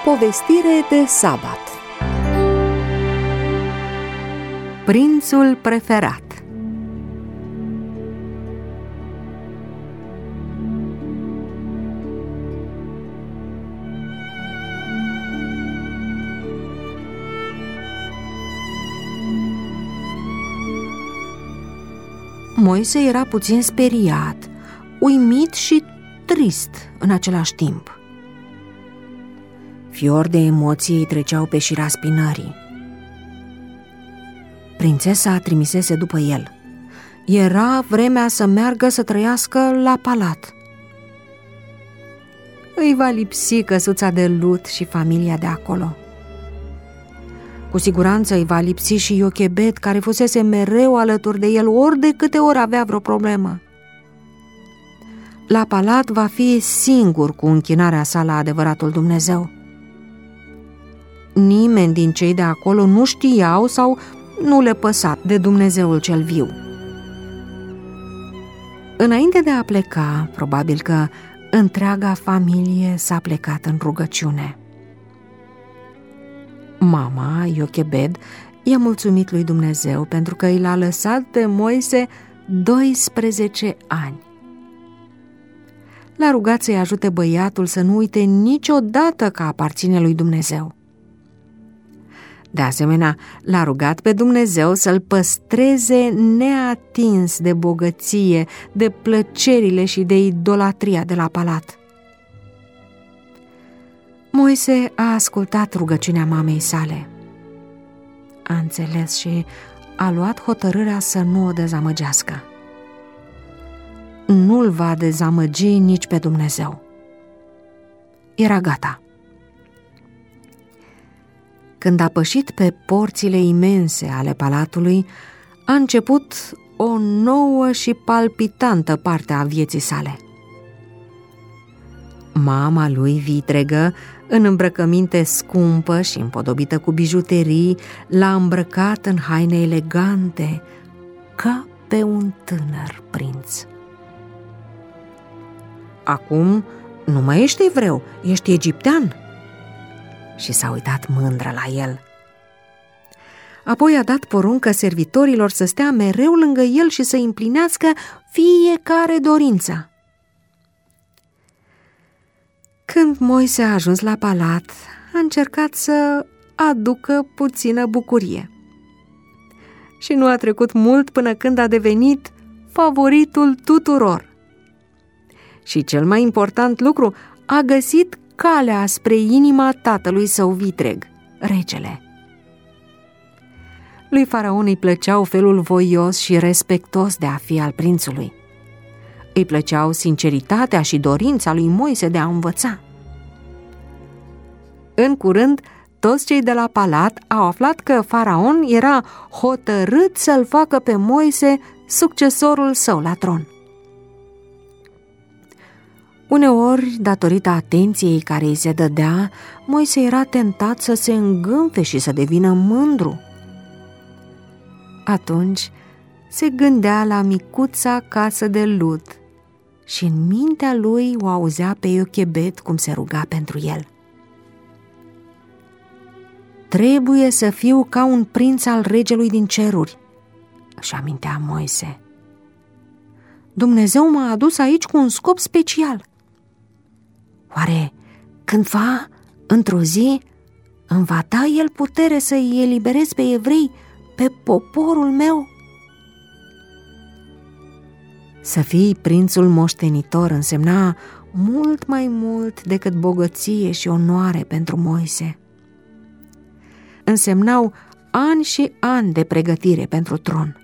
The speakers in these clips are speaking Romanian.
Povestire de sabat. Prințul preferat. Moise era puțin speriat, uimit și trist în același timp. Fiori de emoții îi treceau pe șira spinării. Prințesa trimisese după el. Era vremea să meargă să trăiască la palat. Îi va lipsi căsuța de lut și familia de acolo. Cu siguranță îi va lipsi și Iochebed, care fusese mereu alături de el ori de câte ori avea vreo problemă. La palat va fi singur cu închinarea sa la adevăratul Dumnezeu. Nimeni din cei de acolo nu știau sau nu le păsa de Dumnezeul cel viu. Înainte de a pleca, probabil că întreaga familie s-a plecat în rugăciune. Mama, Iochebed, i-a mulțumit lui Dumnezeu pentru că i l-a lăsat pe Moise 12 ani. L-a rugat să-i ajute băiatul să nu uite niciodată că aparține lui Dumnezeu. De asemenea, l-a rugat pe Dumnezeu să-l păstreze neatins de bogăție, de plăcerile și de idolatria de la palat. Moise a ascultat rugăciunea mamei sale. A înțeles și a luat hotărârea să nu o dezamăgească. Nu-l va dezamăgi nici pe Dumnezeu. Era gata. Când a pășit pe porțile imense ale palatului, a început o nouă și palpitantă parte a vieții sale. Mama lui vitregă, în îmbrăcăminte scumpă și împodobită cu bijuterii, l-a îmbrăcat în haine elegante, ca pe un tânăr prinț. Acum nu mai ești evreu, ești egiptean. Și s-a uitat mândră la el. Apoi a dat poruncă servitorilor să stea mereu lângă el și să împlinească fiecare dorință. Când Moise a ajuns la palat, a încercat să aducă puțină bucurie. Și nu a trecut mult până când a devenit favoritul tuturor. Și cel mai important lucru, a găsit calea spre inima tatălui său vitreg, regele. Lui Faraon îi plăceau felul voios și respectos de a fi al prințului. Îi plăceau sinceritatea și dorința lui Moise de a învăța. În curând, toți cei de la palat au aflat că Faraon era hotărât să-l facă pe Moise succesorul său la tron. Uneori, datorită atenției care îi se dădea, Moise era tentat să se îngânfe și să devină mândru. Atunci se gândea la micuța casă de lut și în mintea lui o auzea pe Iochebed cum se ruga pentru el. Trebuie să fiu ca un prinț al regelui din ceruri, își amintea Moise. Dumnezeu m-a adus aici cu un scop special. Oare cândva, într-o zi, îmi va da el putere să-i eliberez pe evrei, pe poporul meu? Să fii prințul moștenitor însemna mult mai mult decât bogăție și onoare pentru Moise. Însemnau ani și ani de pregătire pentru tron.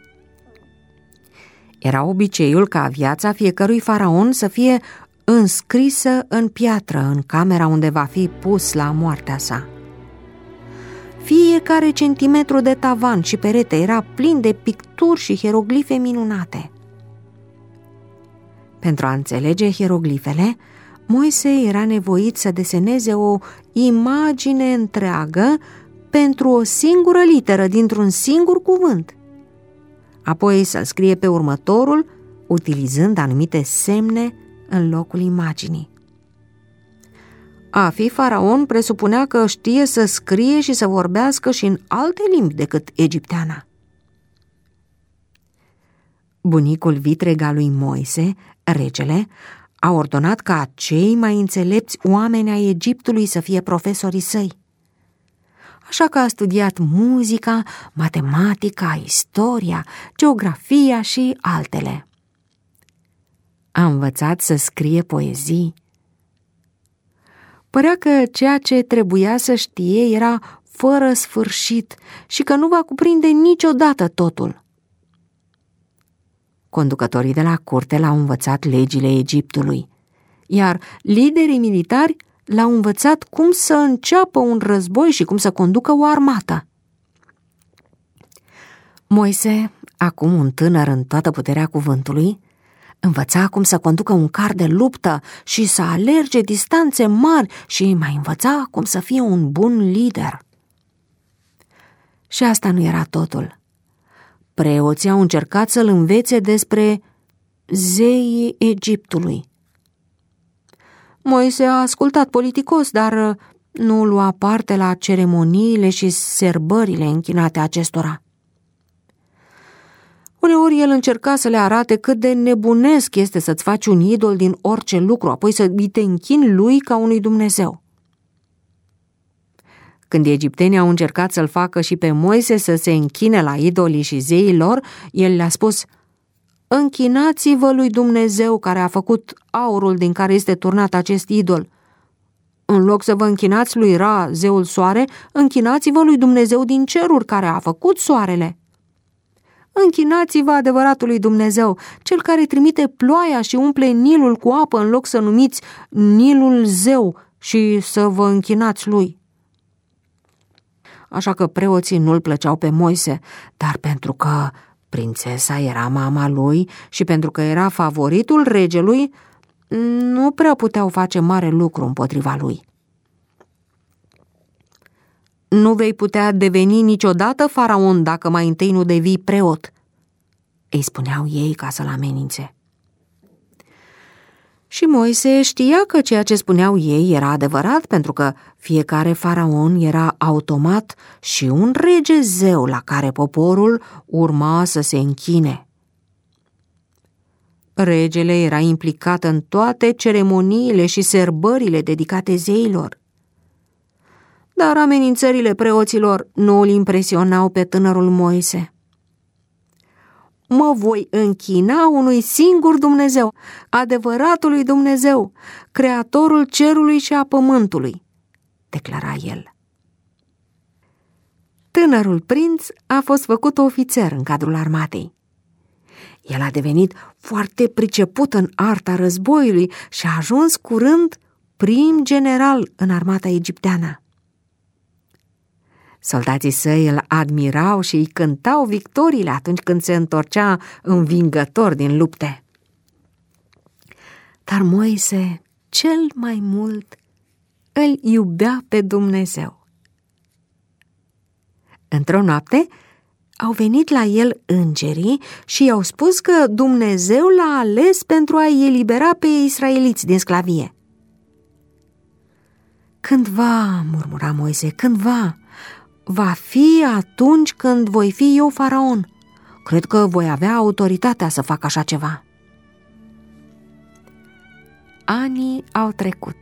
Era obiceiul ca viața fiecărui faraon să fie înscrisă în piatră în camera unde va fi pus la moartea sa. Fiecare centimetru de tavan și perete era plin de picturi și hieroglife minunate. Pentru a înțelege hieroglifele, Moise era nevoit să deseneze o imagine întreagă pentru o singură literă dintr-un singur cuvânt. Apoi să-l scrie pe următorul, utilizând anumite semne în locul imaginii. A fi faraon presupunea că știe să scrie și să vorbească și în alte limbi decât egipteana. Bunicul vitreg al lui Moise, regele, a ordonat ca cei mai înțelepți oameni ai Egiptului să fie profesorii săi. Așa că a studiat muzica, matematica, istoria, geografia și altele. A învățat să scrie poezii. Părea că ceea ce trebuia să știe era fără sfârșit și că nu va cuprinde niciodată totul. Conducătorii de la curte l-au învățat legile Egiptului, iar liderii militari l-au învățat cum să înceapă un război și cum să conducă o armată. Moise, acum un tânăr în toată puterea cuvântului, învăța cum să conducă un car de luptă și să alerge distanțe mari și mai învăța cum să fie un bun lider. Și asta nu era totul. Preoții au încercat să-l învețe despre zeii Egiptului. Moise a ascultat politicos, dar nu lua parte la ceremoniile și serbările închinate acestora. Uneori el încerca să le arate cât de nebunesc este să-ți faci un idol din orice lucru, apoi să îi te închini lui ca unui Dumnezeu. Când egiptenii au încercat să-l facă și pe Moise să se închine la idolii și zeii lor, el le-a spus: închinați-vă lui Dumnezeu care a făcut aurul din care este turnat acest idol. În loc să vă închinați lui Ra, zeul soare, închinați-vă lui Dumnezeu din ceruri care a făcut soarele. Închinați-vă adevăratului Dumnezeu, cel care trimite ploaia și umple Nilul cu apă în loc să numiți Nilul zeu și să vă închinați lui. Așa că preoții nu-l plăceau pe Moise, dar pentru că prințesa era mama lui și pentru că era favoritul regelui, nu prea puteau face mare lucru împotriva lui. Nu vei putea deveni niciodată faraon dacă mai întâi nu devii preot, îi spuneau ei ca să-l amenințe. Și Moise știa că ceea ce spuneau ei era adevărat, pentru că fiecare faraon era automat și un rege zeu la care poporul urma să se închine. Regele era implicat în toate ceremoniile și serbările dedicate zeilor. Dar amenințările preoților nu îl impresionau pe tânărul Moise. Mă voi închina unui singur Dumnezeu, adevăratului Dumnezeu, creatorul cerului și a pământului, declara el. Tânărul prinț a fost făcut ofițer în cadrul armatei. El a devenit foarte priceput în arta războiului și a ajuns curând prim general în armata egipteană. Soldații săi îl admirau și îi cântau victoriile atunci când se întorcea învingător din lupte. Dar Moise, cel mai mult, îl iubea pe Dumnezeu. Într-o noapte au venit la el îngerii și i-au spus că Dumnezeu l-a ales pentru a-i elibera pe israeliți din sclavie. Cândva, murmura Moise, cândva, va fi atunci când voi fi eu faraon. Cred că voi avea autoritatea să fac așa ceva. Anii au trecut.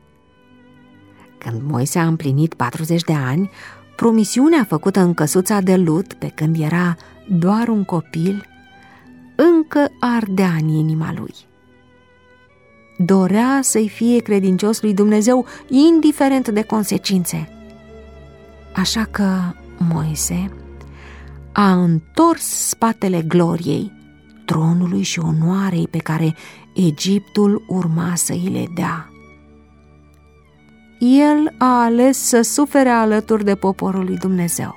Când Moise a împlinit 40 de ani, promisiunea făcută în căsuța de lut, pe când era doar un copil, încă ardea în inima lui. Dorea să-i fie credincios lui Dumnezeu, indiferent de consecințe. Așa că Moise a întors spatele gloriei, tronului și onoarei pe care Egiptul urma să îi le dea. El a ales să sufere alături de poporul lui Dumnezeu.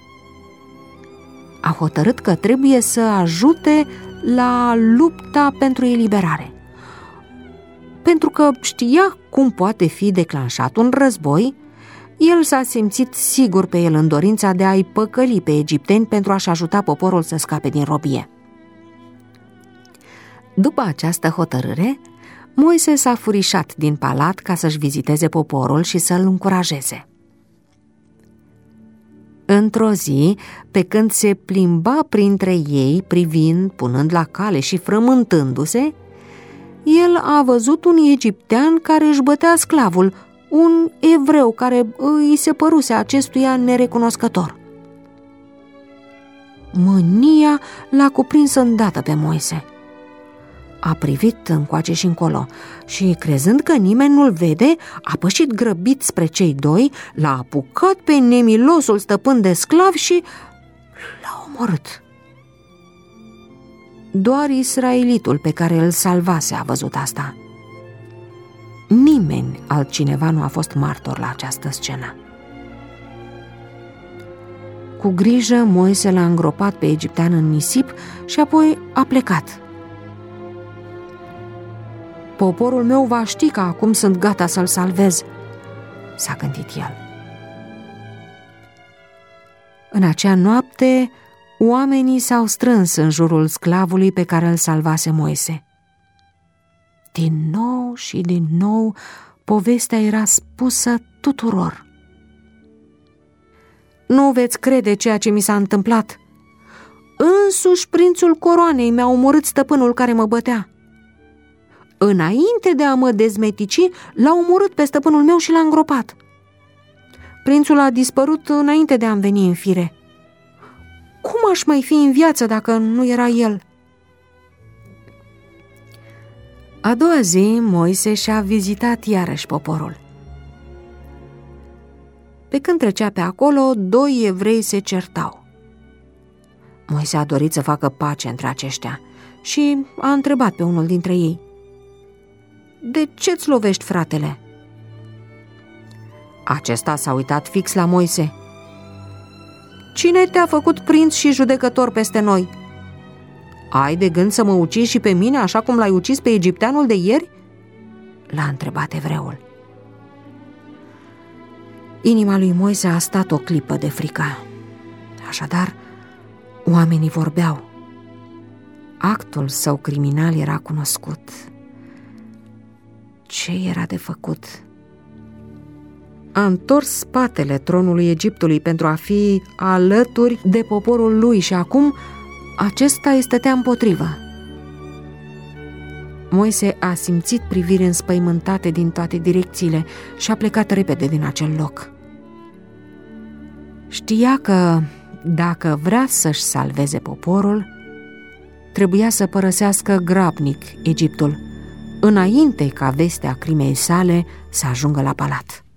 A hotărât că trebuie să ajute la lupta pentru eliberare. Pentru că știa cum poate fi declanșat un război, el s-a simțit sigur pe el în dorința de a-i păcăli pe egipteni pentru a-și ajuta poporul să scape din robie. După această hotărâre, Moise s-a furișat din palat ca să-și viziteze poporul și să-l încurajeze. Într-o zi, pe când se plimba printre ei, privind, punând la cale și frământându-se, el a văzut un egiptean care își bătea sclavul, un evreu care îi se păruse acestuia nerecunoscător. Mânia l-a cuprins îndată pe Moise. A privit încoace și încolo și, crezând că nimeni nu-l vede, a pășit grăbit spre cei doi, l-a apucat pe nemilosul stăpân de sclavi și l-a omorât. Doar israelitul pe care îl salvase a văzut asta. Nimeni altcineva nu a fost martor la această scenă. Cu grijă, Moise l-a îngropat pe egiptean în nisip și apoi a plecat. Poporul meu va ști că acum sunt gata să-l salvez, s-a gândit el. În acea noapte, oamenii s-au strâns în jurul sclavului pe care îl salvase Moise. Din nou și din nou, povestea era spusă tuturor. Nu veți crede ceea ce mi s-a întâmplat. Însuși prințul coroanei mi-a omorât stăpânul care mă bătea. Înainte de a mă dezmetici, l-a omorât pe stăpânul meu și l-a îngropat. Prințul a dispărut înainte de a-mi veni în fire. Cum aș mai fi în viață dacă nu era el? A doua zi, Moise și-a vizitat iarăși poporul. Pe când trecea pe acolo, doi evrei se certau. Moise a dorit să facă pace între aceștia și a întrebat pe unul dintre ei: "De ce-ți lovești fratele?" Acesta s-a uitat fix la Moise. "Cine te-a făcut prinț și judecător peste noi? Ai de gând să mă ucizi și pe mine așa cum l-ai ucis pe egipteanul de ieri?" l-a întrebat evreul. Inima lui Moise a stat o clipă de frică. Așadar, oamenii vorbeau. Actul său criminal era cunoscut. Ce era de făcut? A întors spatele tronului Egiptului pentru a fi alături de poporul lui și acum acesta îi stătea împotrivă. Moise a simțit priviri înspăimântate din toate direcțiile și a plecat repede din acel loc. Știa că, dacă vrea să-și salveze poporul, trebuia să părăsească grabnic Egiptul, înainte ca vestea crimei sale să ajungă la palat.